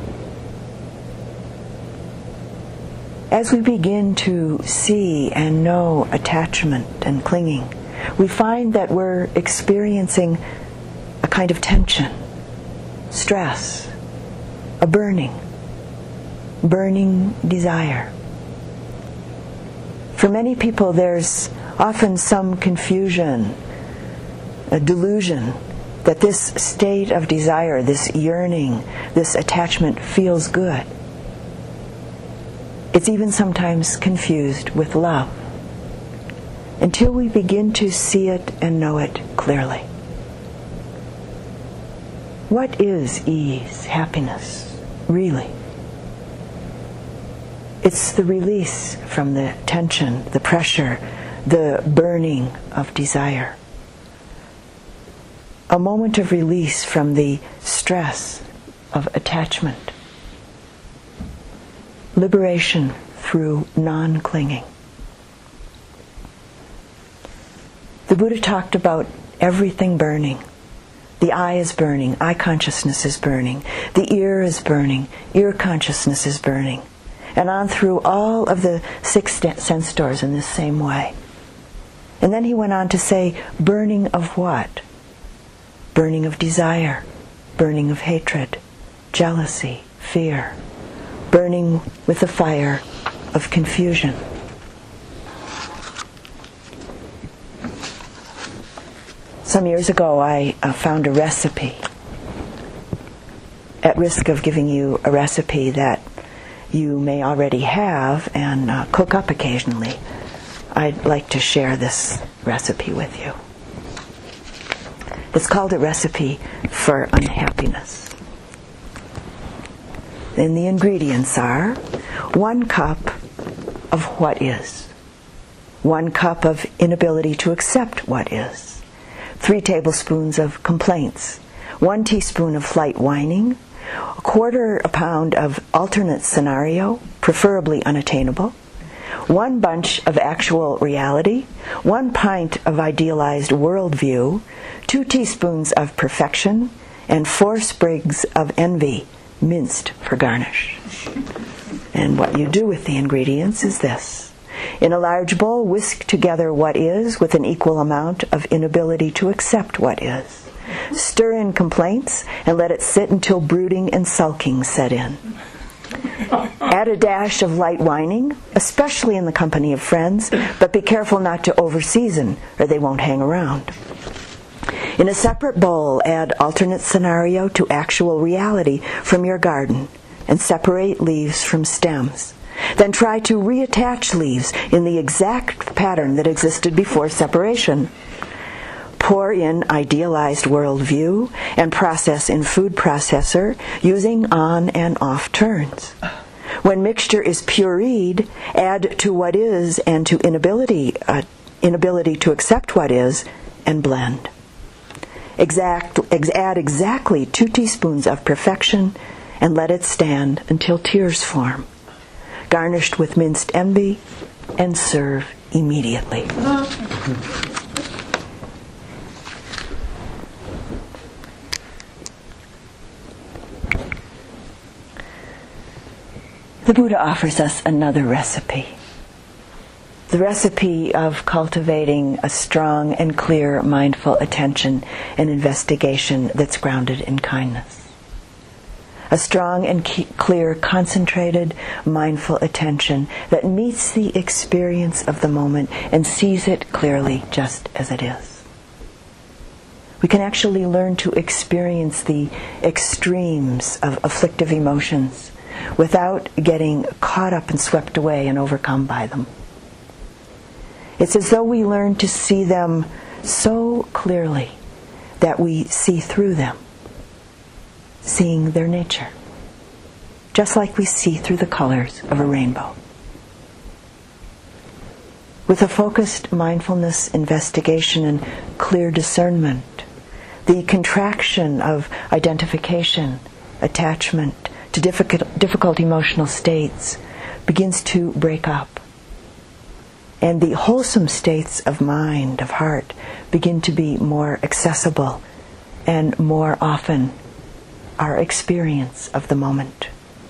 As we begin to see and know attachment and clinging, we find that we're experiencing a kind of tension, stress, a burning, burning desire. For many people, there's often some confusion, a delusion that this state of desire, this yearning, this attachment feels good. It's even sometimes confused with love, until we begin to see it and know it clearly. What is ease, happiness, really? It's the release from the tension, the pressure, the burning of desire. A moment of release from the stress of attachment. Liberation through non-clinging. The Buddha talked about everything burning. The eye is burning, eye consciousness is burning. The ear is burning, ear consciousness is burning. And on through all of the six sense doors in this same way. And then he went on to say, burning of what? Burning of desire, burning of hatred, jealousy, fear, burning with the fire of confusion. Some years ago I uh, found a recipe. At risk of giving you a recipe that you may already have and uh, cook up occasionally, I'd like to share this recipe with you. It's called a recipe for unhappiness. And the ingredients are one cup of what is, one cup of inability to accept what is, three tablespoons of complaints, one teaspoon of flight whining, a quarter a pound of alternate scenario, preferably unattainable, one bunch of actual reality, one pint of idealized worldview, two teaspoons of perfection, and four sprigs of envy, minced for garnish. And what you do with the ingredients is this. In a large bowl, whisk together what is with an equal amount of inability to accept what is. Stir in complaints and let it sit until brooding and sulking set in. Add a dash of light whining, especially in the company of friends, but be careful not to overseason or they won't hang around. In a separate bowl, add alternate scenario to actual reality from your garden and separate leaves from stems. Then try to reattach leaves in the exact pattern that existed before separation. Pour in idealized worldview and process in food processor using on and off turns. When mixture is pureed, add to what is and to inability, uh, inability to accept what is, and blend. Exact, ex- add exactly two teaspoons of perfection and let it stand until tears form. Garnished with minced envy and serve immediately. The Buddha offers us another recipe. The recipe of cultivating a strong and clear mindful attention and investigation that's grounded in kindness. A strong and key, clear, concentrated, mindful attention that meets the experience of the moment and sees it clearly just as it is. We can actually learn to experience the extremes of afflictive emotions without getting caught up and swept away and overcome by them. It's as though we learn to see them so clearly that we see through them, seeing their nature, just like we see through the colors of a rainbow. With a focused mindfulness, investigation, and clear discernment, the contraction of identification, attachment to difficult, difficult emotional states begins to break up. And the wholesome states of mind, of heart, begin to be more accessible and more often our experience of the moment.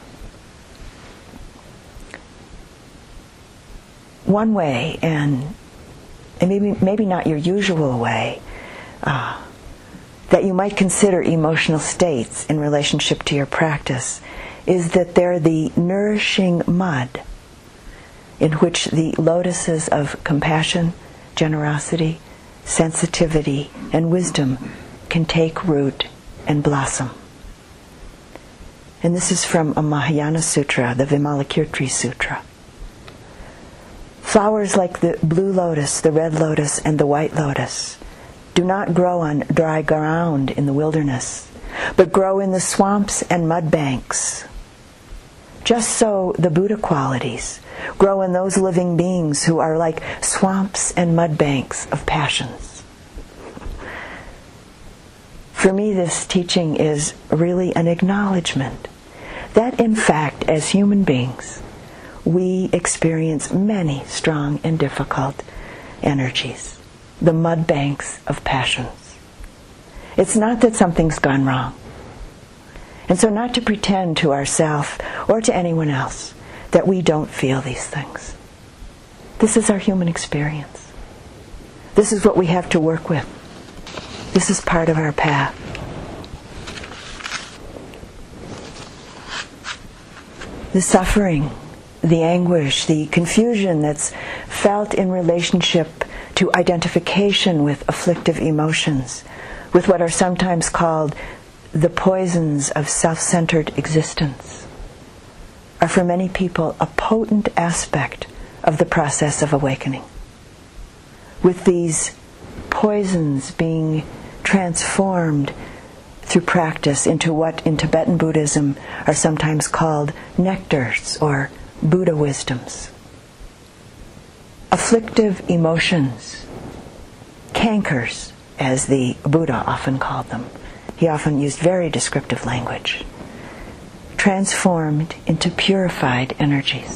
One way, and, and maybe, maybe not your usual way, uh, that you might consider emotional states in relationship to your practice is that they're the nourishing mud in which the lotuses of compassion, generosity, sensitivity, and wisdom can take root and blossom. And this is from a Mahayana Sutra, the Vimalakirti Sutra. Flowers like the blue lotus, the red lotus, and the white lotus do not grow on dry ground in the wilderness, but grow in the swamps and mud banks. Just so the Buddha qualities grow in those living beings who are like swamps and mud banks of passions. For me, this teaching is really an acknowledgement that, in fact, as human beings, we experience many strong and difficult energies, the mud banks of passions. It's not that something's gone wrong. And so not to pretend to ourselves or to anyone else that we don't feel these things. This is our human experience. This is what we have to work with. This is part of our path. The suffering, the anguish, the confusion that's felt in relationship to identification with afflictive emotions, with what are sometimes called the poisons of self-centered existence, are for many people a potent aspect of the process of awakening. With these poisons being transformed through practice into what in Tibetan Buddhism are sometimes called nectars or Buddha wisdoms. Afflictive emotions, cankers, as the Buddha often called them. He often used very descriptive language. Transformed into purified energies.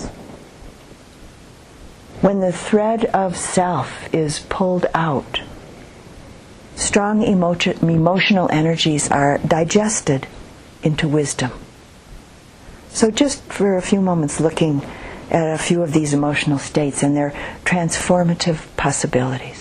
When the thread of self is pulled out, strong emo- emotional energies are digested into wisdom. So just for a few moments looking at a few of these emotional states and their transformative possibilities.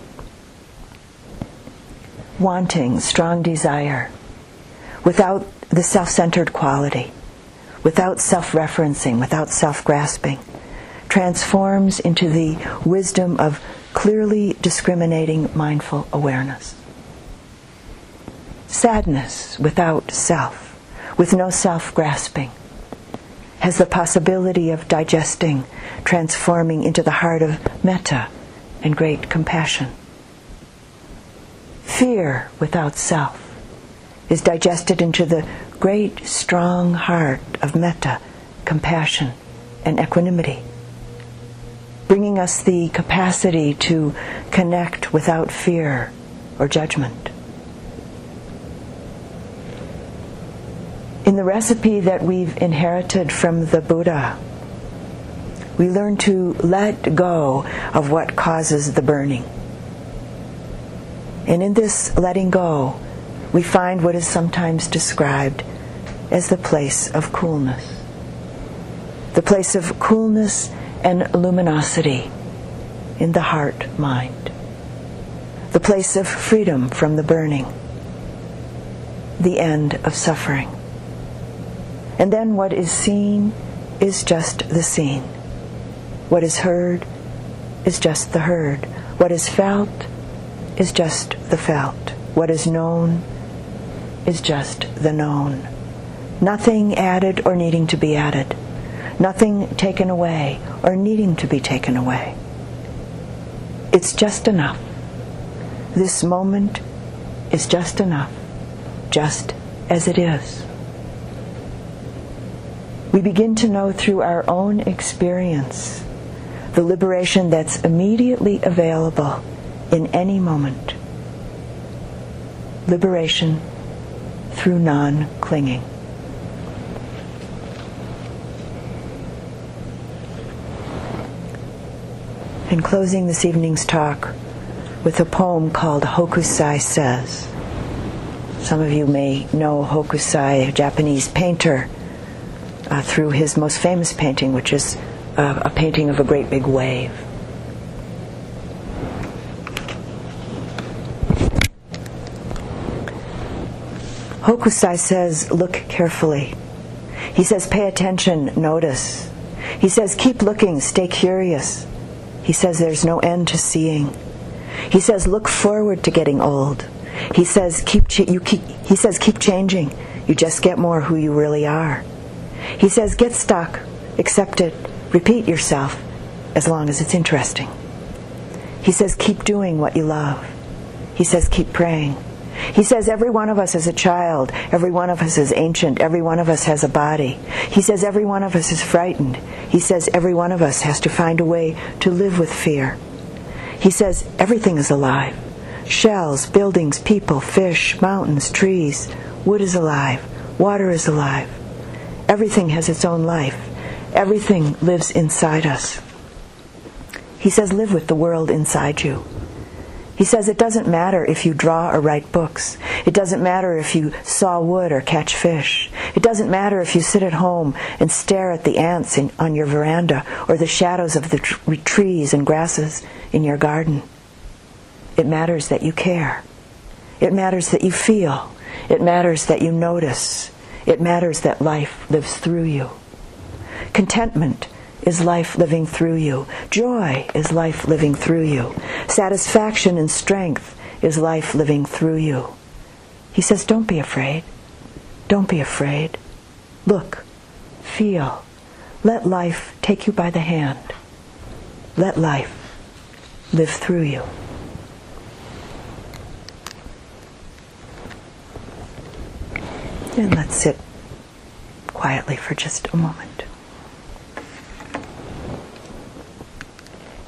Wanting, strong desire, without the self-centered quality, without self-referencing, without self-grasping, transforms into the wisdom of clearly discriminating mindful awareness. Sadness without self, with no self-grasping, has the possibility of digesting, transforming into the heart of metta and great compassion. Fear without self is digested into the great, strong heart of metta, compassion, and equanimity, bringing us the capacity to connect without fear or judgment. In the recipe that we've inherited from the Buddha, we learn to let go of what causes the burning. And in this letting go, we find what is sometimes described as the place of coolness. The place of coolness and luminosity in the heart-mind. The place of freedom from the burning. The end of suffering. And then what is seen is just the seen. What is heard is just the heard. What is felt is just the felt. What is known is just the known. Nothing added or needing to be added. Nothing taken away or needing to be taken away. It's just enough. This moment is just enough, just as it is. We begin to know through our own experience the liberation that's immediately available in any moment. Liberation through non-clinging. In closing this evening's talk with a poem called Hokusai Says. Some of you may know Hokusai, a Japanese painter, uh, through his most famous painting, which is uh, a painting of a great big wave. Hokusai says, look carefully. He says, pay attention, notice. He says, keep looking, stay curious. He says, there's no end to seeing. He says, look forward to getting old. He says keep, ch- you keep he says keep changing. You just get more who you really are. He says get stuck, accept it, repeat yourself as long as it's interesting. He says keep doing what you love. He says keep praying. He says every one of us is a child, every one of us is ancient, every one of us has a body. He says every one of us is frightened. He says every one of us has to find a way to live with fear. He says everything is alive. Shells, buildings, people, fish, mountains, trees. Wood is alive. Water is alive. Everything has its own life. Everything lives inside us. He says live with the world inside you. He says it doesn't matter if you draw or write books. It doesn't matter if you saw wood or catch fish. It doesn't matter if you sit at home and stare at the ants in, on your veranda or the shadows of the tr- trees and grasses in your garden. It matters that you care. It matters that you feel. It matters that you notice. It matters that life lives through you. Contentment is life living through you. Joy is life living through you. Satisfaction and strength is life living through you. He says, don't be afraid. Don't be afraid. Look, feel. Let life take you by the hand. Let life live through you. And let's sit quietly for just a moment.